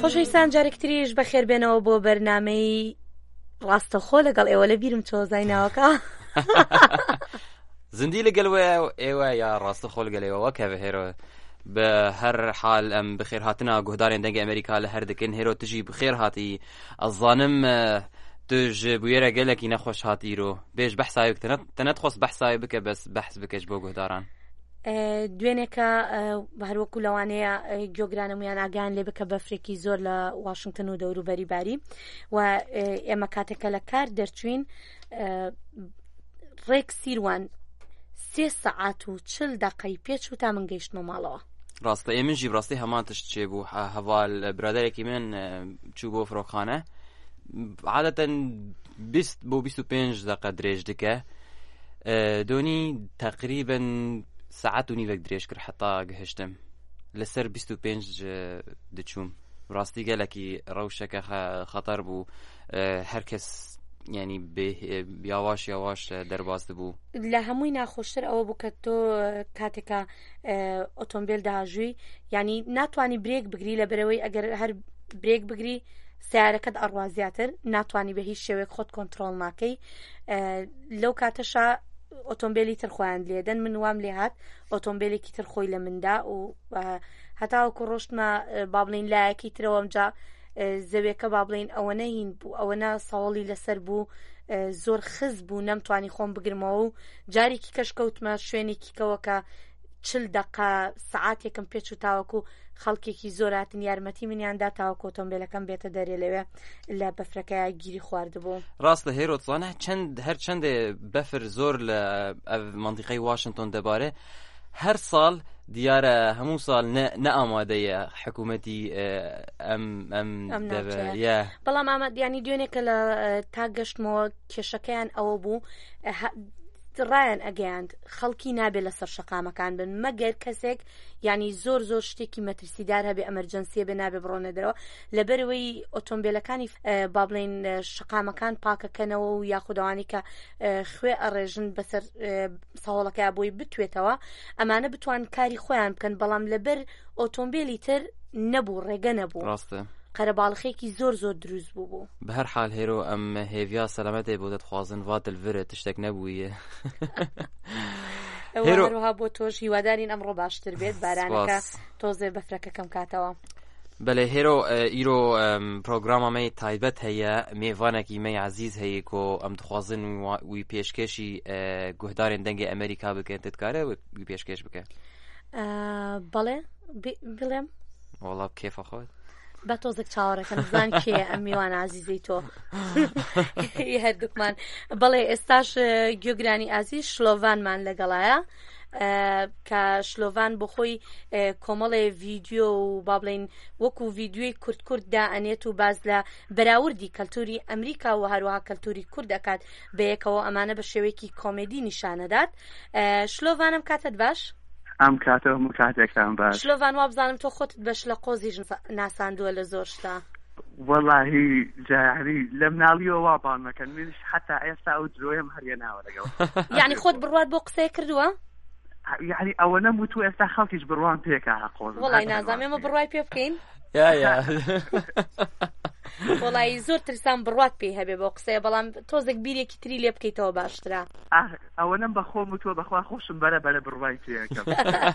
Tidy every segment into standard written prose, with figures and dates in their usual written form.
خۆشەویستان جارێکتریش بەخێر بێنەوە بۆ بەرنامەی ڕاستەخۆ لەگەڵ ئێوە لە بیرم چۆزای ناوەکە زندی لەگەڵ ئێوە یا ڕاستەخۆ لەگەڵ ئێوە کە بەهێرە بە هەر حال ئەم بخێر هاتنە گوهدارێن دەنگی ئەمریکا لە هەر دەکەن هێرۆ تژی بخێر هاتی ئەزانم تژ بویێرە گەلێکی نەخۆش هاتیرۆ بێژ بەحساوی تەنەت خۆست بەحساوی بکە بەس بەحس بکەش بۆ گوهداران دوێنێکە هەروەکو لەوانەیە گۆگرانەمویان ئاگیان لێ بکە بەفرێکی زۆر لە واشنگتن و دەوروبەری باری و ئێمە کاتێکە لە کار دەرچوین ڕێک سیروان 3 سەعات و 40 دقەی پێچ و تا من گەیشتمە ماڵەوە. ڕاستە ئێمنژی بڕاستی هەمان تشت چێ بوو هەواڵ برادێکی من چوو بۆ فڕۆخانە عادەتەن 20 بۆ 25 دقە درێژ دکە دۆنی تقریبا ساعت و نیوەک درێژ کرد حتا گەهشتم لەسەر 25 دچووم ڕاستی گەلێکی ڕەوشەکە خەتەر بوو هەرکەس ینی یاواش یاواش دەرباز بوو. لە هەمووی ناخۆشتر ئەوە بوو کە تۆ کاتێکە ئۆتۆمبیل داهژووی ینی ناتوانانی برێک بگری لە بەرەوەی ئەگەر هەر برێک بگری سیارەکەت ئەڕوازیاتر ناتوانانی بە هیچ شێوەیەک خۆت کۆنتترۆل ناکەی لەو کاتەشە ئۆتۆمبیلی تر خۆیان لێدەن من وام لێ هات ئۆتۆمبیلێکی تر خۆی لە مندا و هەتاوەکو ڕۆشتمە با بڵین لایەکی ترەوەم جا زەوێکە با بڵین ئەوە نەهین بوو ئەوەنە ساوەڵی لەسەر بوو زۆر خز بوو نەمتوانی خۆم بگرمەوە و جارێکی کەشکەوتمە شوێنێکی کەوە کە 40 دقە سعاتێکم پێچ و تاوەکو خەڵکێکی زۆراتن یارمەتی منیاندا تاوەکو ئۆتۆمبیلەکەم بێتە دەرێ لەوێ لە بەفرەکەی گیری خواردبوو. ڕاستە هێرۆتوانە هەر چەندێ بەفر زۆر لە منطقەی واشنگتن دەبارێ هەر ساڵ دیارە هەموو ساڵ نە ئامادەیە حکوومەتی ئەم بەڵام ئامادەیانی دوێنێکە لە تا گەشتمەوە کێشەکەیان ئەوە بوو ڕایان ئەگەیاند خەڵکی نابێت لەسەر شەقامەکان بن مەگەر کەسێک ینی زۆر زۆر شتێکی مەترسیدار هەبێ ئەمەرجەنسیە بێ نابێ بڕۆنە دەرەوە لەبەرەوەی ئۆتۆمبیلەکانی با بڵێن شەقامەکان پاکەکەنەوە و یاخودەوانی کە خوێ ئەڕێژن بەسەر ساوڵەکە بۆی بتوێتەوە ئەمانە بتوان کاری خۆیان بکەن بەڵام لەبەر ئۆتۆمبیلی تر نەبوو ڕێگە نەبوو ڕاستە قەرەباڵخێکی زۆر زۆر دروست بوو بە هەر حال هێرۆ ئەم هێڤیا سەلامەتێ بۆ دەتخوازن ڤاتلڤرە تشتێک نەبوویە هێروها بۆ تۆش هیوادارین ئەمڕۆ باشتر بێت بارانەکە تۆزێ بەفرەکە کەم کاتەوە. بەڵێ هێرۆ ئیرۆ پرۆگرامەمەی تایبەت هەیە میێڤانێکی مەی عەزیز هەیە کۆ ئەم دخوازن وی پێشکەشی گوهدارێن دەنگی ئەمریکا بکەن تتکارە وی پێشکەش بکە بەڵێ بڵێم وەڵا کێفە خۆت بە تۆزێک چاوەڕێکە نزان کێ ئەم میوان عزیزەی تۆ هەردووکمان بەڵێ ئێستاش گوێگرانی ئازیز شلۆڤانمان لەگەڵایە کە شلۆڤان بۆ خۆی کۆمەڵێ ڤیدیۆ و با بڵێن وەکو ڤیدیۆی کورد دائەنێت و باز لە بەراوردی کەلتوری ئەمریکا و هەروەها کەلتوری کورد دەکات بەیەکەوە ئەمانە بە شێوەیەکی کۆمێدی نیشانەدات. شلۆڤانم کاتت باش؟ ئەم کاتەوە کاتێکتان باش. شلۆڤان وا بزانم تۆ خۆتت بەش لە قۆزیش ناساندووە لە زۆر شتا. وەڵاهی جاری لە مناڵیەوە وا باڵمەکەن منش حتا ئێستا ئەو درۆیم هەریە ناوە لەگەڵ یعنی خۆت بڕوات بۆ قسەی کردووە؟ یعنی ئەوە نەبوو تو ئێستا خەڵکیش بڕوان پێکە قۆز وەڵی نازانم ئێمە بڕوای پێ بکەین وەڵی زۆر ترسان بڕوات پێی هەبێ بۆ قسەیە بەڵام تۆزێک بیرێکی تری لێ بکەیتەوە باشترا. ئەوە نەم بە خۆم وتووە بەخوا خۆشم بەرە بڕوای پێەکەم.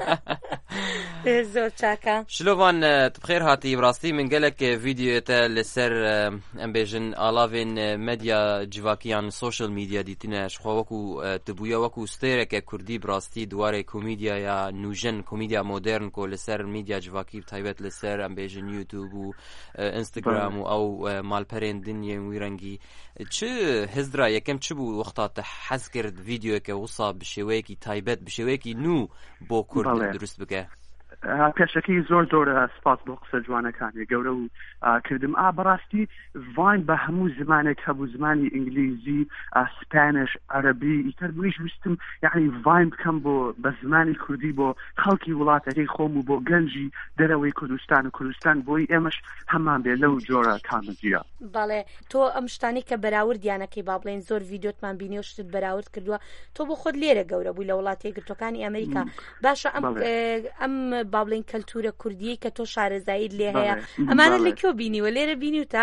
زۆر چاکە. شلۆڤان بخێر هاتی بڕاستی من گەلێک ڤیدیۆێتە لەسەر ئەم بێژن ئاڵاوێن مەدیا جیواکیان سۆشل میدیا دیتنەش خۆ وەکو تبوویە وەکو ستێرەکە کوردی بڕاستی دوارێ کۆمیدیا یا نوژن کۆمیدیا مۆدرن کۆ لەسەر میدیا جیواکی تایبەت لەسەر ئەم بێژن یوتیوب و ئینستاگرام و ئەو مالپەرێن دنیە وی ڕەنگی چ هزرا یەکەم چ بوو وەختاتە حەز کرد ڤیدیۆەکە وسا بشێوەیەکی تایبەت بشێوەیەکی نو بۆ کورد دروست بکە؟ پێشەکەی زۆر سپاس بۆ قسە جوانەکانی گەورە و کردم بەڕاستی ڤاین بە هەموو زمانێک هەبوو زمانی ئینگلیزی سپانش عەرەبی ئیتر منیش ویستم یعنی ڤاین بکەم بۆ بە زمانی کوردی بۆ خەڵکی وڵاتەکەی خۆم و بۆ گەنجی دەرەوەی کوردستان بۆی ئێمەش هەمان بێ لەو جۆرە کامەدیە. بەڵێ تۆ ئەم شتانی کە بەراوردیانەکەی با بڵێن زۆر ڤیدیۆتمان بینی و شتت بەراورد کردووە تۆ بۆ خۆت لێرە گەورە بووی لە وڵاتی یەکگرتووەکانی ئەمریکا باشە ئەم با بڵین کەلتورە کوردیی کە تۆ شارەزاییت لێ هەیە ئەمانە لەکوێ بینیوە لێرە بینیوتە؟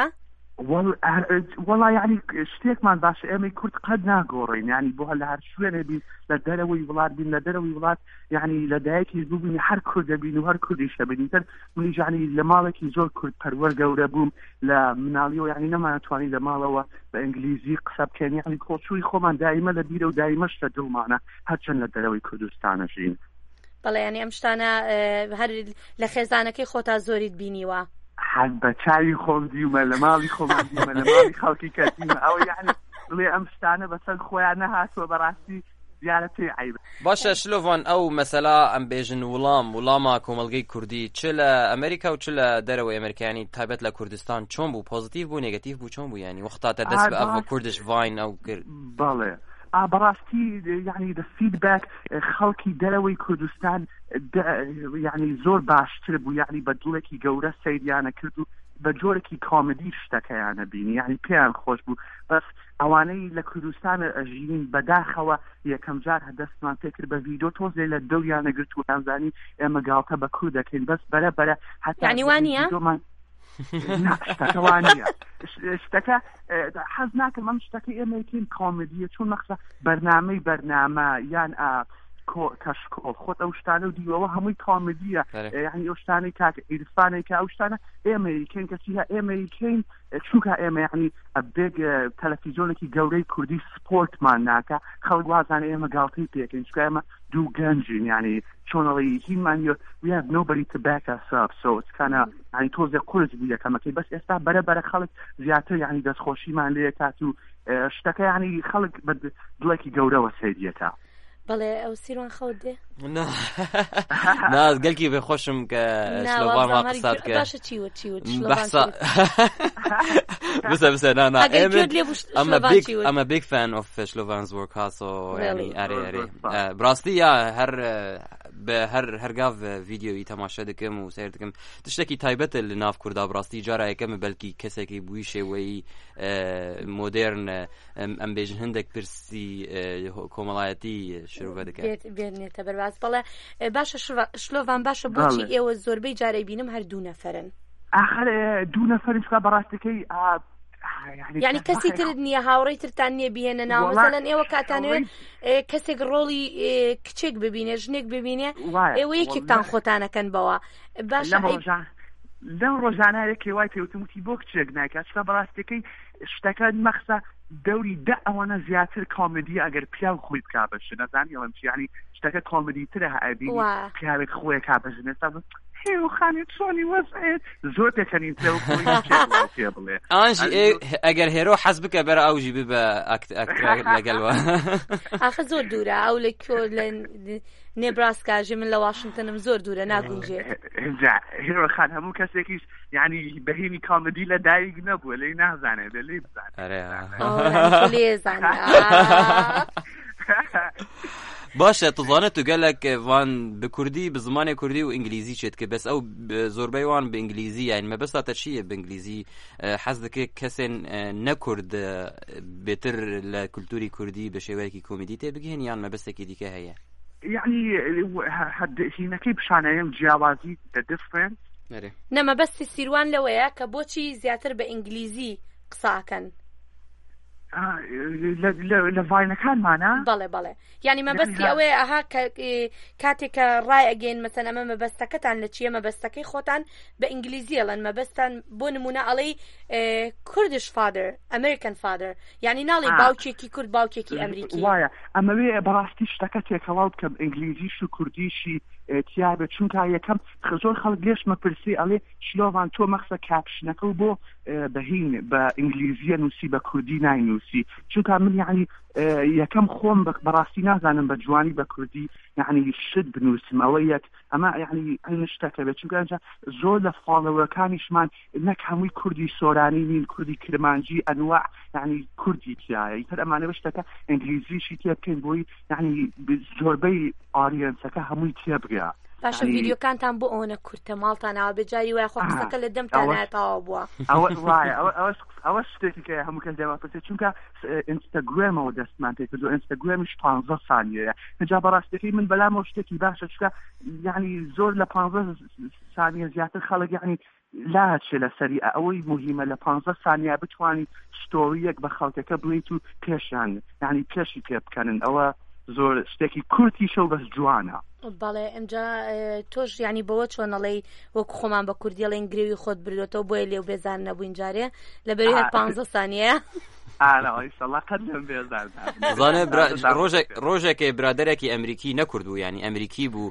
والله يعني شتێکمان باشە ئێمەی کورد قەت ناگۆڕین ینی بۆ هەر لە هەر شوێنە بین لە دەرەوەی وڵات بین لە دەرەوەی وڵات ینی لە دایکی بووبینی هەر کوردە بین و هەر کوردیشە بینی تر منیش ینی لە ماڵێکی زۆر کورد پەروەر گەورە بووم لە مناڵیەوە ینی نەمانەتوانی لە ماڵەوە بە ئینگلیزی قسە بکەین ینی کۆچووی خۆمان دایمە لە بیرە و دایمەش لە دڵمانە هەرچەند لە دەرەوەی کوردستانە ژین. بەڵێ ینی ئەم شتانە هەر لە خێزانەکەی خۆتا زۆریت بینیوە؟ حەز بە چاوی خۆم دیومە لە ماڵی خۆمان دیمە لە ماڵی خەڵکی کەسیمە ئەوە یعنی بڵێ ئەم شتانە بەسەر خۆیان نەهاتووە بەڕاستی زیارە پێی عیبە. باشە شلۆڤان ئەو مەسەلا ئەم بێژن وڵامە کۆمەلگەی کوردی چ لە ئەمریکا و چ لە دەرەوەی ئەمریکانی تایبەت لە کوردستان چۆن بوو پۆزیتیڤ بوو نێگەتیڤ بوو چۆن بوو ینی وەختاتە دەست بە ئەوە کوردش ڤاین ئەو کرد؟ بەڵێ بەڕاستی یعنی the feedback خەڵکی دەرەوەی کوردستان یعنی زۆر باشتر بوو یعنی بە دڵێکی گەورە سەیریانە کرد و بە جۆرێکی کامدی شتەکەیانە بینی یعنی پێیان خۆش بوو بەس ئەوانەی لە کوردستانە ئەژین بەداخەوە یەکەم جار هەدەستمان پێ کرد بە ڤیدیۆ تۆزێ لە دڵیانە گرت و ئەمزانی ئێمە گاڵتە بە کوور دەکەین بەس بەرە هەتا یعنی وانە؟ شتەکە وانە شتەکە حەز ناکەم ئەم شتەکە ئێمەکەین کامدیە چون مەخسە بەرنامە یان کەشکۆڵ خۆت ئەو شتانە و دیوەوە هەمووی کامدیە یعنی ئەو شتانەی کاکە ئیرفانێکە ئەو شتانە ئێمەیکەین کەسی ئێمەیکەین چونکە ئێمە یعنی بێگ تەلەڤیزیۆنێکی گەورەی کوردی سپۆرتمان ناکە خەڵک وازانە ئێمە گاڵتەی پێکەین چونکە ئێمە دوو گەنجین یعنی چۆنەڵی هیمان we have nobody to back us up so it's kinda یعنی تۆزێ قورس بوو یەکەمەکەی بەس ئێستا بەرە خەڵک زیاتر یعنی دەستخۆشیمان لێ کات و شتەکە یعنی خەڵک بە دڵێکی گەورەوە سەیریەکە. بەڵێ ئەو سیروان خەوت دێ؟ ناز گەلکی بێ خۆشم کە شلۆڤان وا قسات کە باشە چیوت بسە نا I'm a big fan of شلۆڤان's work also يعني ئەرێ بڕاستی یا هەر گاڤ ڤیدیۆی تەماشا دەکەم و سیر دەکەم تشتێکی تایبەتە لە ناو کووردا بڕاستی جارە یەکەمە بەلکی کەسێکی بووی شێوەی مۆدێرن ئەم بێژن هەندێک پرسی کۆمەڵایەتی شروع دەکەێت بێنێتە بەرباز بەڵێ باشە شلۆڤان باشە بۆچی ئێوە زۆربەی جارەی بینم هەر دوو نەفەرن ئاخر دوو نەفەرن چکە بەڕاستەکەی یعنی کەسی ترت نییە هاوڕێی ترتان نییە بهێنە ناو مەسەلەن ئێوە کاتانەوێت کەسێک ڕۆڵی کچێک ببینێ ژنێک ببینێ ئێوە یەکێکتان خۆتانەکەن بەوە باشە لەم ڕۆژانەیەکی وای پێوتموتی بۆ کچێک ناکات چکە بەڕاستەکەی شتەکە مەخسە دەوری ئەوانە زیاتر کامدی ئەگەر پیاو خۆی بکا بەش نەزانی ئەوەم چیانی شتەکە کامدی ترە هەبی پیاوێک خۆی کا بەژنێ خانی چۆنی وەزێت زۆر دەکەنین پێ بڵێ ئانژی ئەگەر هێرۆ حەز بکە بەرە ئەوژی ببە لەگەڵوە ئاخە زۆر دوورە ئەو لە نێبراسکاژی من لە واشنگتنم زۆر دوورە ناگونجێت هێرۆ خان هەموو کەسێکیش یعنی بەهێنی کامدی لە دایک نەبووە لێ نازانێت لێ بزانێت باشە تزانێت تو گەلک وان بە کوردی بە زمانی کوردی و ئینگلیزی چێت کە بەس ئەو زۆربەی وان بە ئینگلیزی یان مەبەستاتە چییە بە ئینگلیزی حەز دەکەێت کەسێن نەکورد بێتر لە کولتوری کوردی بە شێوەیەکی کۆمیدی تێ بگەین یان مەبەستێکی دیکە هەیە یعنی هینەکەی پیشانەیەم جیاوازی the difference نەمە بەستی سیروان لەوەیە کە بۆچی زیاتر بە ئینگلیزی قساکەن لە ڤاینەکانمانە بەڵێ یعنی مەبەستی ئەوەیە ئەها کاتێککە ڕای ئەگەین مەسەن ئەمە مەبەستەکەتان لە چیە مەبەستەکەی خۆتان بە ئینگلیزیەڵەن مەبەستان بۆ نمونە ئەڵەی کوردش فادر ئەمریکن فادر یعنی ناڵی باوکێکی کورد باوکێکی ئەمریکی وایە ئەمەوێ بەڕاستی شتەکە تێکەڵاو بکەم ئینگلیزیش و کوردیشی تیابێت چونکە یەکەم زۆر خەڵک لێشمە پرسی ئەڵێ شلۆڤان تۆ مەخسە کاپشنەکە و بۆ بەهین بە ئینگلیزیە نووسی بە کوردی ناینووسی چونکە من یعنی یەکەم خۆم بەڕاستی نازانم بە جوانی بە کوردی یعنی شت بنووسم ئەوە یەک ئەمە یعنی ئەین شتەکە بێت چونکە زۆر لە فاڵەوەکانیشمان نەک هەمووی کوردی سۆرانی نین کوردی کرمانجی ئەنواع یعنی کوردی تایە ئیتر ئەمانە شتەکە ئینگلیزیشی تێ بکەین بۆی یعنی زۆربەی ئاریەنسەکە هەمووی تێبگا باشە ڤیدیۆکانتان بۆ ئەوەنە کورتە ماڵتانەوە بەجای وای خۆ قسەکە لە دەمتانەتەوە بووە ئەوە شتێکی کە هەموو کەس دەوافرێت چونکە ئینستاگرامەوە دەستمان پێ کردو ئینستاگرامیش 15 سانیەیە هەجا بەڕاستەکەی من بەلامەوە شتێکی باشە چونکە یعنی زۆر لە 15 سانیە زیاتر خەڵک یعنی لا چێ لەسەری ئەوەی مهمە لە 15 سانیا بتوانانی ستۆریەک بە خەڵکەکە بڵیت و پێشیان یعنی پێشی پێ بکەنن ئەوە زۆر شتێکی کورتیشە و بەس جوانە. بەڵێ ئەمجا تۆش ینی بەوە چۆنەڵی وەکو خۆمان بە کوردیڵێن گرێوی خۆت بردوێتەوە بۆیە لێو بێزان نەبووین جارێ لە بەروێت 15 سانیە زانێ ڕۆژێکی برادەرێکی ئەمریکی نەکردبوو ینی ئەمریکی بوو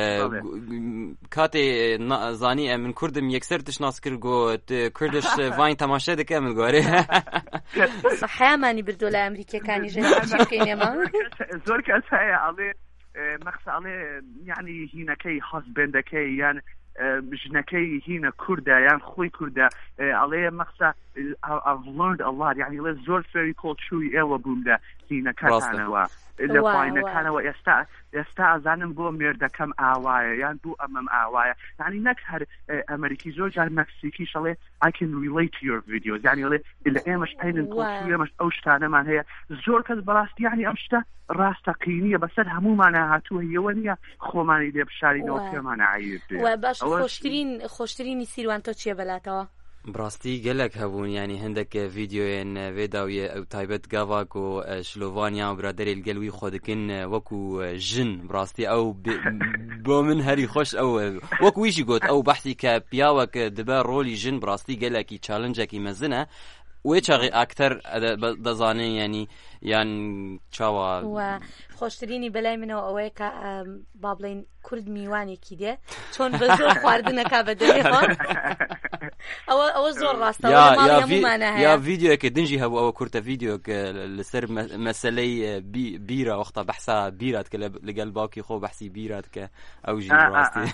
کاتێ زانی من کوردم یەکسەر تشناس کرد گۆت کوردش ڤاین تەماشا دەکە من گوارێ حیامانی بردو لە ئەمریکیەکانی ژێنێمە زۆر کەس هەیە ئەڵێ مەخساڵێ یعنی هینەکەی هەزبێندەکەی یان ژنەکەی هینە کووردە یان خۆی کووردە ئەڵێ مەخسا I've learned a lot یعنی لێ زۆر فێری کۆڵچووی ئێوە بووم لە هینەکەتانەوە لە پایینەکانەوە ئێستا ئازانم بۆ مێردەکەم ئاوایە یان بوو ئەمەم ئاوایە یعنی نەک هەر ئەمریکی زۆر جار مەکسیکی شەڵێ I can relate to your videos یعنی لە ئێمەش ئەینن کۆڵچووی ئێمەش ئەو شتانەمان هەیە زۆر کەس بەڕاستی یعنی ئەم شتە ڕاستەقینیە بەسەر هەمومانە هاتووە هیەوە نییە خۆمانی لێ بشارینەوە پێمانە عیب بێ باش خۆشترینی سیروان تۆ چییە بەلاتەوە براستی gelek hebûn yanî hindek vîdyoyên vê dawiyê ew taybet gava ku şilovaniya û biraderê li gel wî xwe dikin wekû jin birastî ew bo min herî xweş ew wekû wî jî got ew behsî ke piyawek dibe rolî jin birastî gelekî challengeekî mezin e wê çaxî akter dezanê yanî yan çawa خۆشترینی بەلای منەوە ئەوەیە کە با بڵێن کورد میوانێکی دێ چۆن بە زۆر خواردنەکە بە دەرێخۆ ئەوە زۆر ڕاستەوەمانە یا ڤیدیۆکە دنجی هەبوو ئەوە کورتە ڤیدیۆک لەسەر مەسەلەی بیرە وەختە بەحسا بیرات کە لەگەل باوکی خۆ بەحسی بیرات کە ئەو ژی ڕاستی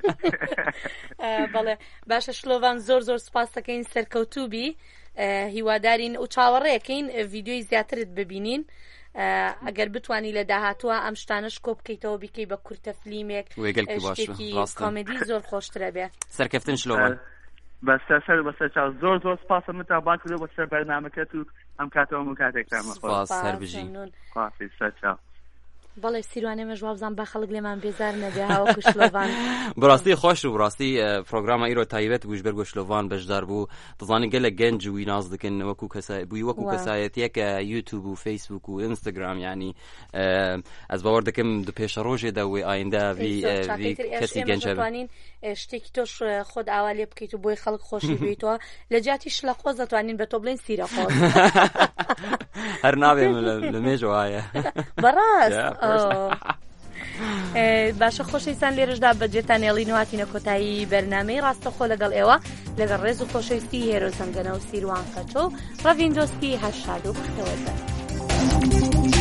بەڵێ باشە شلۆڤان زۆر سپاس دەکەین سەرکەوتوبی هیوادارین و چاوەڕێەکەین ڤیدیۆی زیاترت ببینین ئەگەر بتوانی لە داهاتوە ئەم شتانەش کۆ بکەیتەوە بیکەی بە کورتە فلیمێک شتێکی کۆمێدی زۆر خۆشترە بێ سەرکەفتن شلۆڤان بەسەر زۆر سپاسم تا با کردو بەسەر بەرنامەکەت و ئەم کاتەوە و کاتێکتانمە سپاس هەر بژی بەڵێ سیروانێمە ژوابزان با خەڵک لێمان بێزار نەبێ هاوەکو شلۆڤان بڕاستی خۆش و بڕاستی پرۆگرامە ئیرۆ تایبەت گوشبەرگ و شلۆڤان بەشدار بوو دەزانی گەلە گەنج وی ناز دەکەن وەکو کەسایەتیەکە یوتیوب و فەیسبوک و ئینستاگرام ینی ئەس باوەڕ دەکەم دو پێشە ڕۆژێدا وی ئایندا کەسی گەنجە شتێکی تۆش خۆت ئاوا لێ بکەیت و بۆی خەڵک خۆشی بێتەوە لە جاتی شلە خۆز دەتوانین بە تۆ بڵێن سیرە خۆز هەر نابێ لە مێژەوە هایە بەڕاست باشە خۆشەویستان لێرەشدا بەجێتان هێڵینەوەتینە کۆتایی بەرنامەی ڕاستەخۆ لەگەڵ ئێوە لەگەڵ ڕێز و خۆشەویستی هێرۆ زەنگەنە و سیروان قەچۆ ڕەڤین دۆستی هەشاد و بەختەوەربە